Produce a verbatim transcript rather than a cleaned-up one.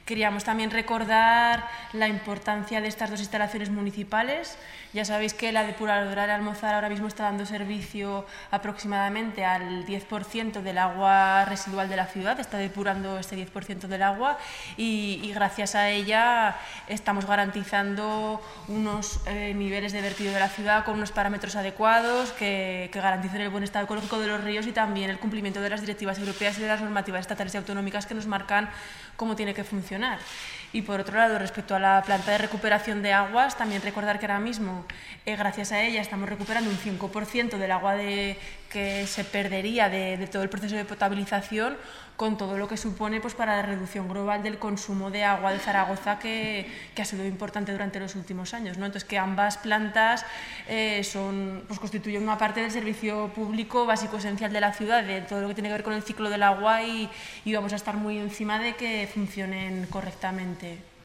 Queríamos también recordar la importancia de estas dos instalaciones municipales. Ya sabéis que la depuradora de Almozar ahora mismo está dando servicio aproximadamente al diez por ciento del agua residual de la ciudad, está depurando este diez por ciento del agua y, y gracias a ella estamos garantizando unos eh, niveles de vertido de la ciudad con unos parámetros adecuados que, que garanticen el buen estado ecológico de los ríos y también el cumplimiento de las directivas europeas y de las normativas estatales y autonómicas que nos marcan cómo tiene que funcionar. Y por otro lado, respecto a la planta de recuperación de aguas, también recordar que ahora mismo, eh, gracias a ella, estamos recuperando un cinco por ciento del agua de, que se perdería de, de todo el proceso de potabilización, con todo lo que supone pues, para la reducción global del consumo de agua de Zaragoza, que, que ha sido importante durante los últimos años, ¿no? Entonces, que ambas plantas eh, son, pues, constituyen una parte del servicio público básico esencial de la ciudad, de todo lo que tiene que ver con el ciclo del agua y, y vamos a estar muy encima de que funcionen correctamente.